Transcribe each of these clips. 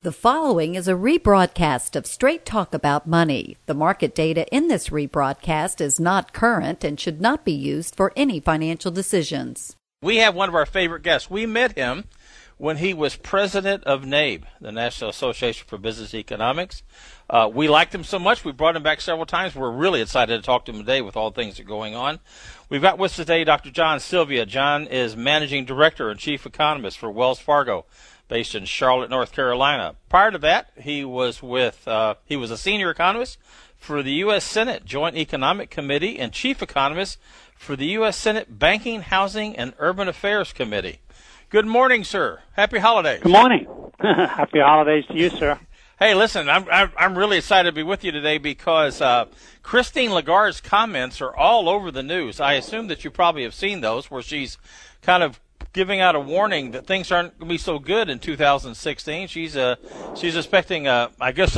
The following is a rebroadcast of Straight Talk About Money. The market data in this rebroadcast is not current and should not be used for any financial decisions. We have one of our favorite guests. We met him when he was president of NABE, the National Association for Business Economics. We liked him so much, we brought him back several times. We're really excited to talk to him today with all things that are going on. We've got with us today Dr. John Sylvia. John is Managing Director and Chief Economist for Wells Fargo, based in Charlotte, North Carolina. Prior to that, he was a senior economist for the U.S. Senate Joint Economic Committee and chief economist for the U.S. Senate Banking, Housing, and Urban Affairs Committee. Good morning, sir. Happy holidays. Good morning. Happy holidays to you, sir. Hey, listen, I'm really excited to be with you today because Christine Lagarde's comments are all over the news. I assume that you probably have seen those, where she's kind of giving out a warning that things aren't going to be so good in 2016. She's expecting a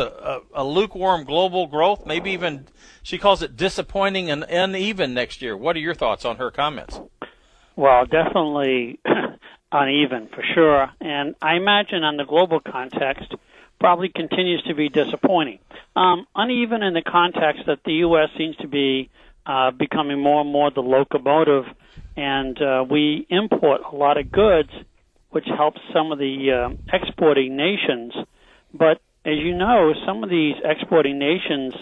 lukewarm global growth, maybe even she calls it disappointing and uneven next year. What are your thoughts on her comments? Well, definitely uneven for sure, and I imagine on the global context probably continues to be disappointing. Uneven in the context that the U.S. seems to be becoming more and more the locomotive, and we import a lot of goods, which helps some of the exporting nations. But as you know, some of these exporting nations,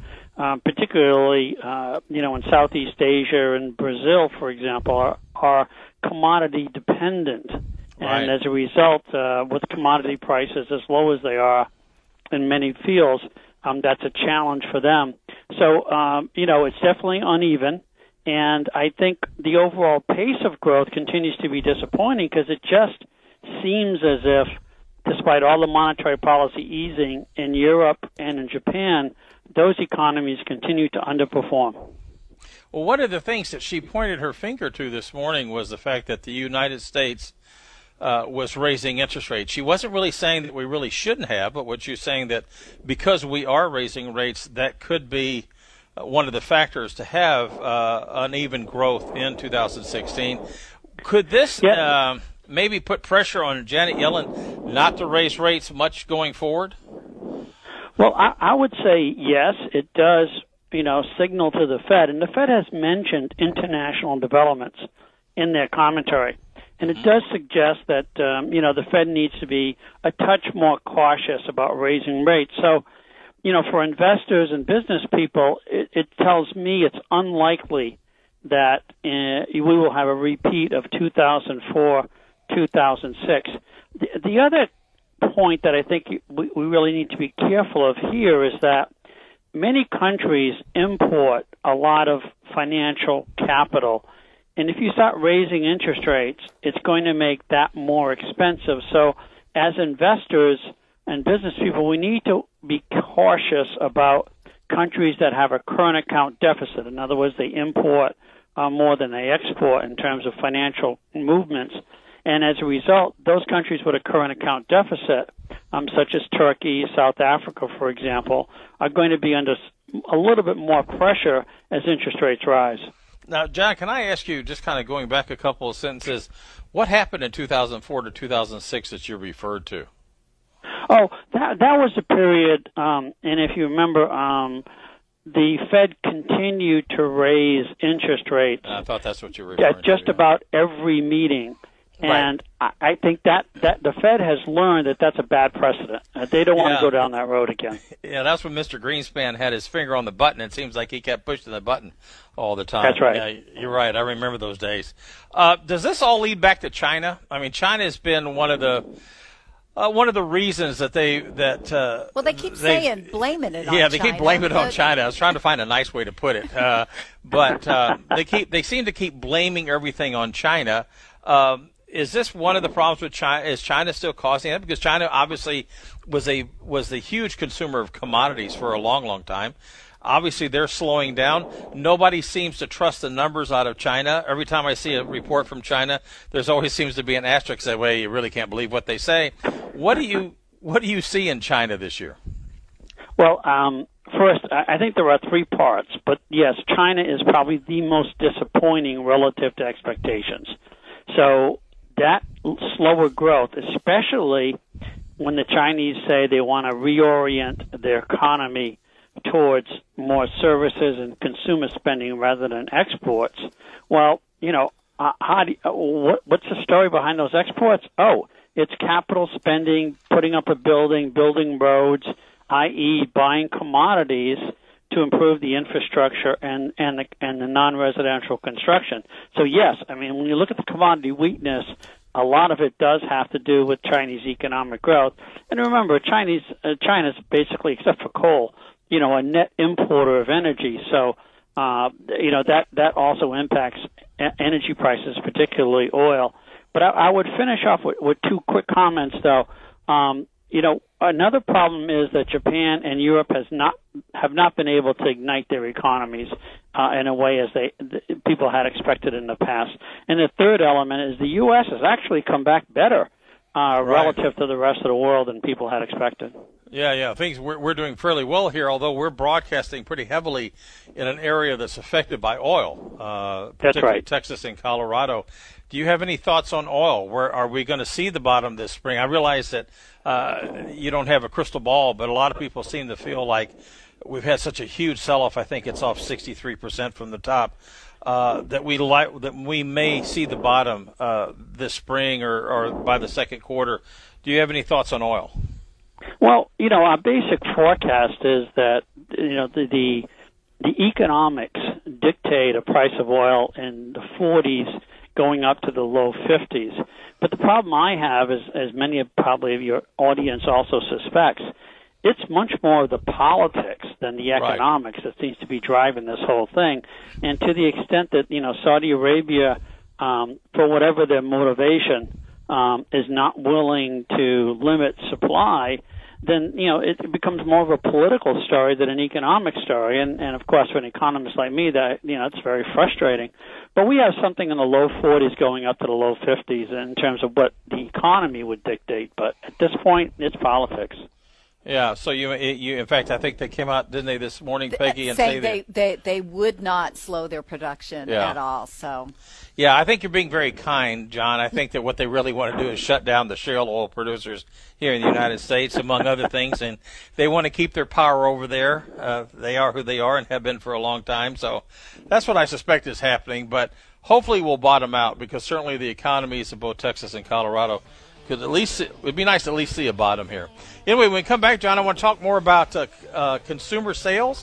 particularly in Southeast Asia and Brazil, for example, are commodity dependent. Right. And as a result, with commodity prices as low as they are in many fields, that's a challenge for them. So, it's definitely uneven. And I think the overall pace of growth continues to be disappointing because it just seems as if, despite all the monetary policy easing in Europe and in Japan, those economies continue to underperform. Well, one of the things that she pointed her finger to this morning was the fact that the United States was raising interest rates. She wasn't really saying that we really shouldn't have, but what she's saying that because we are raising rates, that could be one of the factors to have uneven growth in 2016. Could this maybe put pressure on Janet Yellen not to raise rates much going forward? Well, I would say yes, it does, signal to the Fed. And the Fed has mentioned international developments in their commentary. And it does suggest that, the Fed needs to be a touch more cautious about raising rates. So, for investors and business people, it tells me it's unlikely that we will have a repeat of 2004, 2006. The other point that I think we really need to be careful of here is that many countries import a lot of financial capital. And if you start raising interest rates, it's going to make that more expensive. So as investors and business people, we need to be cautious about countries that have a current account deficit. In other words, they import more than they export in terms of financial movements. And as a result, those countries with a current account deficit, such as Turkey, South Africa, for example, are going to be under a little bit more pressure as interest rates rise. Now, John, can I ask you, just kind of going back a couple of sentences, what happened in 2004 to 2006 that you referred to? Oh, that was a period, and if you remember, the Fed continued to raise interest rates. I thought that's what you were referring to. Just about every meeting. And right. I think that the Fed has learned that that's a bad precedent. They don't want to go down that road again. Yeah, that's when Mr. Greenspan had his finger on the button. It seems like he kept pushing the button all the time. That's right. Yeah, you're right. I remember those days. Does this all lead back to China? I mean, China has been one of the reasons that they keep saying blaming it on China. Yeah, they keep blaming it on China. I was trying to find a nice way to put it, but they seem to keep blaming everything on China. Is this one of the problems with China? Is China still causing it? Because China obviously was the huge consumer of commodities for a long, long time. Obviously, they're slowing down. Nobody seems to trust the numbers out of China. Every time I see a report from China, there's always seems to be an asterisk that way you really can't believe what they say. What do you see in China this year? Well, first, I think there are three parts. But yes, China is probably the most disappointing relative to expectations. So that slower growth, especially when the Chinese say they want to reorient their economy towards more services and consumer spending rather than exports. Well, what's the story behind those exports? Oh, it's capital spending, putting up a building, building roads, i.e., buying commodities to improve the infrastructure and the non-residential construction. So yes, I mean, when you look at the commodity weakness, a lot of it does have to do with Chinese economic growth. And remember, China's basically, except for coal, a net importer of energy. So, that also impacts energy prices, particularly oil. But I would finish off with two quick comments, though. Another problem is that Japan and Europe have not been able to ignite their economies in a way as people had expected in the past. And the third element is the U.S. has actually come back better relative to the rest of the world than people had expected. Yeah. Things we're doing fairly well here, although we're broadcasting pretty heavily in an area that's affected by oil. That's right. Texas and Colorado. Do you have any thoughts on oil? Where are we going to see the bottom this spring? I realize that you don't have a crystal ball, but a lot of people seem to feel like we've had such a huge sell-off. I think it's off 63% from the top. That we may see the bottom this spring or by the second quarter. Do you have any thoughts on oil? Well, our basic forecast is that the economics dictate a price of oil in the 40s going up to the low 50s. But the problem I have is, as many of probably of your audience also suspects, it's much more the politics than the economics that seems to be driving this whole thing. And to the extent that, Saudi Arabia, for whatever their motivation, is not willing to limit supply, then, it becomes more of a political story than an economic story. And of course, for an economist like me, that, it's very frustrating. But we have something in the low 40s going up to the low 50s in terms of what the economy would dictate. But at this point, it's politics. Yeah, so you in fact, I think they came out, didn't they, this morning, Peggy, and say they would not slow their production at all. So, yeah, I think you're being very kind, John. I think that what they really want to do is shut down the shale oil producers here in the United States, among other things, and they want to keep their power over there. They are who they are and have been for a long time, so that's what I suspect is happening. But hopefully we'll bottom out, because certainly the economies of both Texas and Colorado could at least, it would be nice to at least see a bottom here. Anyway, when we come back, John, I want to talk more about consumer sales,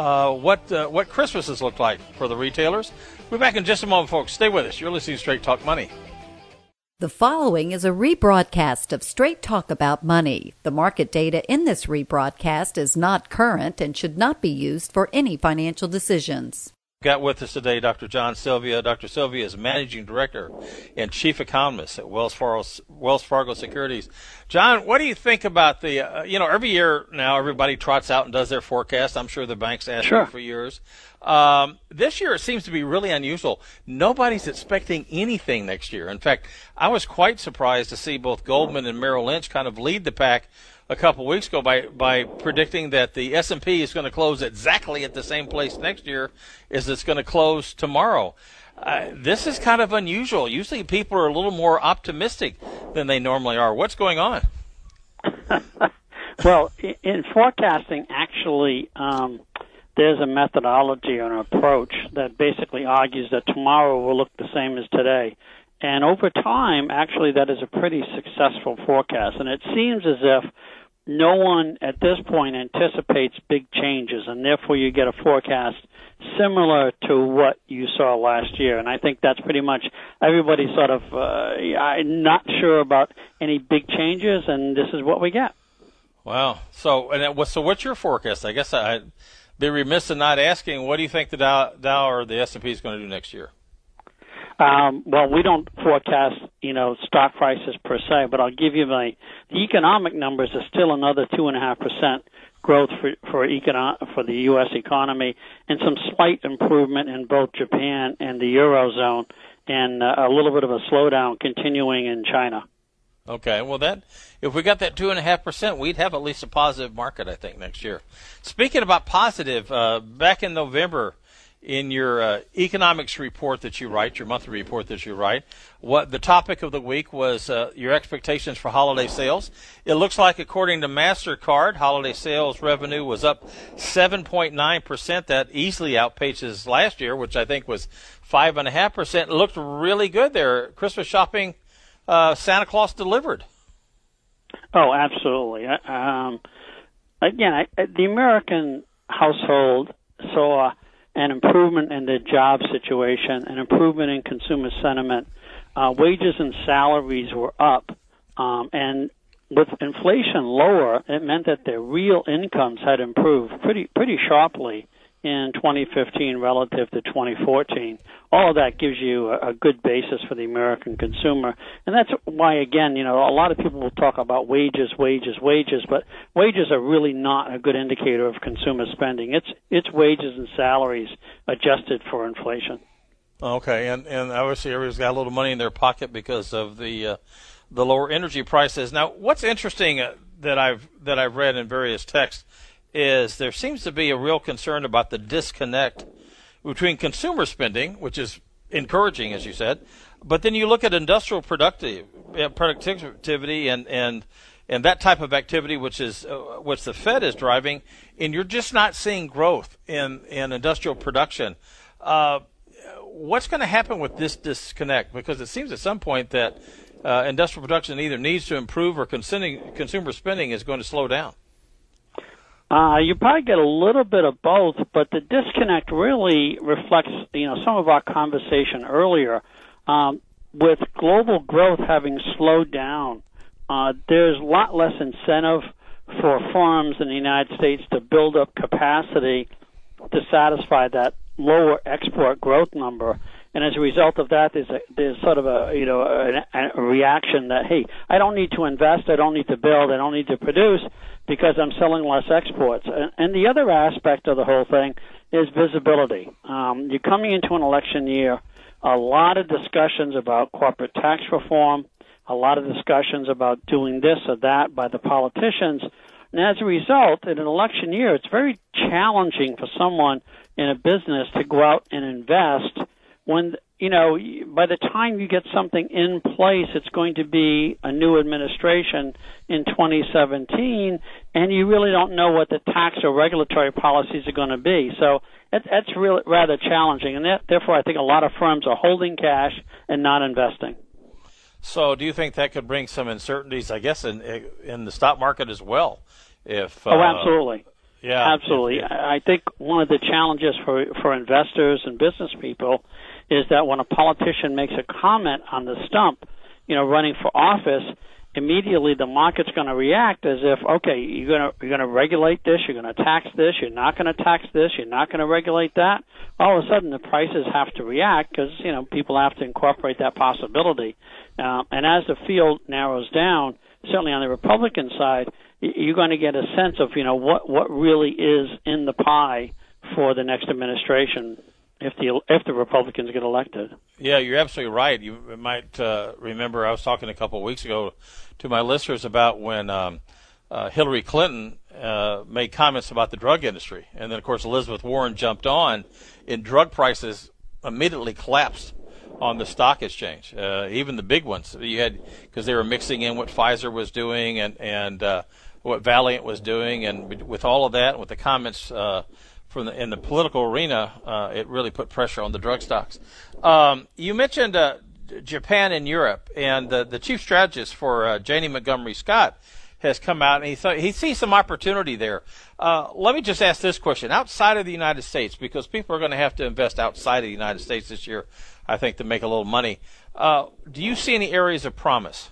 what Christmas has looked like for the retailers. We'll be back in just a moment, folks. Stay with us. You're listening to Straight Talk Money. The following is a rebroadcast of Straight Talk About Money. The market data in this rebroadcast is not current and should not be used for any financial decisions. Got with us today Dr. John Sylvia. Dr. Sylvia is Managing Director and Chief Economist at Wells Fargo Securities. John, what do you think about the, every year now everybody trots out and does their forecast. I'm sure the banks ask you for years. This year it seems to be really unusual. Nobody's expecting anything next year. In fact, I was quite surprised to see both Goldman and Merrill Lynch kind of lead the pack a couple of weeks ago by predicting that the S&P is going to close exactly at the same place next year as it's going to close tomorrow. This is kind of unusual. Usually people are a little more optimistic than they normally are. What's going on? Well, in forecasting, actually, there's a methodology or an approach that basically argues that tomorrow will look the same as today. And over time, actually, that is a pretty successful forecast. And it seems as if no one at this point anticipates big changes, and therefore you get a forecast similar to what you saw last year. And I think that's pretty much everybody's sort of not sure about any big changes, and this is what we get. Wow. So what's your forecast? I guess I'd be remiss in not asking, what do you think the Dow or the S&P is going to do next year? Well, we don't forecast, stock prices per se, but I'll give you the economic numbers are still another 2.5% growth for the U.S. economy, and some slight improvement in both Japan and the Eurozone, and a little bit of a slowdown continuing in China. Okay, well, if we got that 2.5%, we'd have at least a positive market, I think, next year. Speaking about positive, back in November, in your economics report that you write, your monthly report that you write, what the topic of the week was your expectations for holiday sales. It looks like, according to MasterCard, holiday sales revenue was up 7.9%. That easily outpaces last year, which I think was 5.5%. It looked really good there. Christmas shopping, Santa Claus delivered. Oh, absolutely. Again, the American household saw an improvement in the job situation, an improvement in consumer sentiment. Wages and salaries were up, and with inflation lower, it meant that their real incomes had improved pretty sharply in 2015 relative to 2014. All of that gives you a good basis for the American consumer. And that's why, again, a lot of people will talk about wages, but wages are really not a good indicator of consumer spending. It's wages and salaries adjusted for inflation. Okay, and obviously everybody's got a little money in their pocket because of the lower energy prices. Now, what's interesting that I've read in various texts is there seems to be a real concern about the disconnect between consumer spending, which is encouraging, as you said, but then you look at industrial productivity and that type of activity, which the Fed is driving, and you're just not seeing growth in industrial production. What's going to happen with this disconnect? Because it seems at some point that industrial production either needs to improve or consumer spending is going to slow down. You probably get a little bit of both, but the disconnect really reflects, some of our conversation earlier. With global growth having slowed down, there's a lot less incentive for firms in the United States to build up capacity to satisfy that lower export growth number. And as a result of that, there's sort of a reaction that, hey, I don't need to invest, I don't need to build, I don't need to produce because I'm selling less exports. And the other aspect of the whole thing is visibility. You're coming into an election year, a lot of discussions about corporate tax reform, a lot of discussions about doing this or that by the politicians. And as a result, in an election year, it's very challenging for someone in a business to go out and invest when, by the time you get something in place, it's going to be a new administration in 2017, and you really don't know what the tax or regulatory policies are going to be. So that's really rather challenging, and therefore I think a lot of firms are holding cash and not investing. So do you think that could bring some uncertainties, I guess, in the stock market as well? Absolutely. Yeah, absolutely. I think one of the challenges for investors and business people is that when a politician makes a comment on the stump, running for office, immediately the market's going to react as if, okay, you're going to regulate this, you're going to tax this, you're not going to tax this, you're not going to regulate that. All of a sudden, the prices have to react because people have to incorporate that possibility. And as the field narrows down, certainly on the Republican side, you're going to get a sense of what really is in the pie for the next administration if the Republicans get elected. Yeah, you're absolutely right. You might remember I was talking a couple of weeks ago to my listeners about when Hillary Clinton made comments about the drug industry, and then of course Elizabeth Warren jumped on, and drug prices immediately collapsed on the stock exchange. Even the big ones you had, because they were mixing in what Pfizer was doing and what Valiant was doing, and with all of that, with the comments in the political arena, it really put pressure on the drug stocks. You mentioned Japan and Europe, and the chief strategist for Janney Montgomery Scott has come out, and he sees some opportunity there. Let me just ask this question. Outside of the United States, because people are going to have to invest outside of the United States this year, I think, to make a little money, do you see any areas of promise?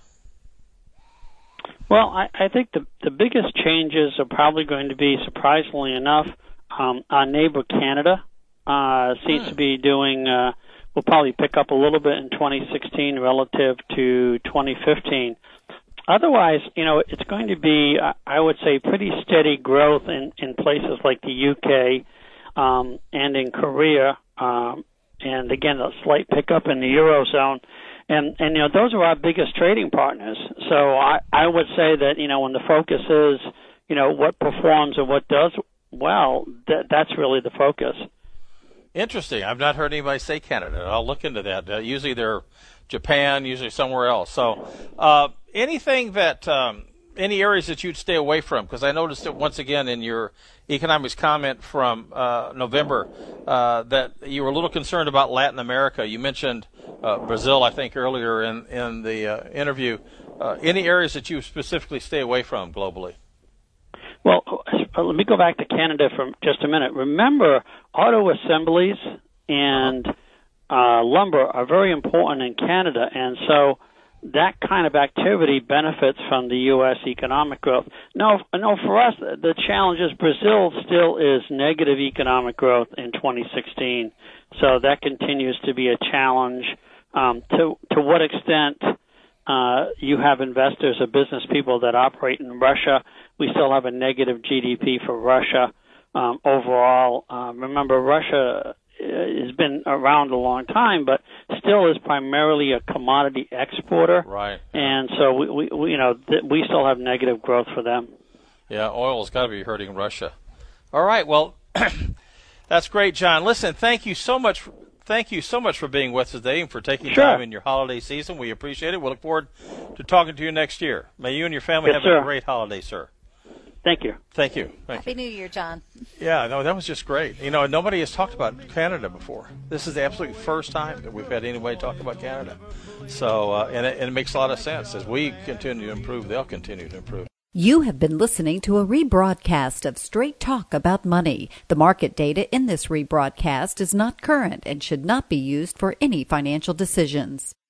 Well, I think the biggest changes are probably going to be, surprisingly enough, our neighbor Canada seems to be doing, will probably pick up a little bit in 2016 relative to 2015. Otherwise, it's going to be, I would say, pretty steady growth in places like the UK and in Korea, and again, a slight pickup in the Eurozone. And those are our biggest trading partners. So I would say that, when the focus is, what performs and what does well, that's really the focus. Interesting. I've not heard anybody say Canada. I'll look into that. Usually they're Japan, usually somewhere else. So anything that any areas that you'd stay away from? Because I noticed that once again in your economics comment from November that you were a little concerned about Latin America. You mentioned Brazil, I think, earlier in the interview. Any areas that you specifically stay away from globally? Well, let me go back to Canada for just a minute. Remember, auto assemblies and lumber are very important in Canada, and so that kind of activity benefits from the U.S. economic growth. No, for us, the challenge is Brazil still is negative economic growth in 2016, so that continues to be a challenge. To what extent you have investors or business people that operate in Russia? We still have a negative GDP for Russia overall. Remember, Russia has been around a long time, but still is primarily a commodity exporter. Right. And so we still have negative growth for them. Yeah, oil's got to be hurting Russia. All right. Well, that's great, John. Listen, thank you so much. Thank you so much for being with us today and for taking time in your holiday season. We appreciate it. We look forward to talking to you next year. May you and your family have a great holiday, sir. Thank you. Thank you. Happy New Year, John. Yeah, no, that was just great. Nobody has talked about Canada before. This is the absolute first time that we've had anybody talk about Canada. So, and it makes a lot of sense. As we continue to improve, they'll continue to improve. You have been listening to a rebroadcast of Straight Talk About Money. The market data in this rebroadcast is not current and should not be used for any financial decisions.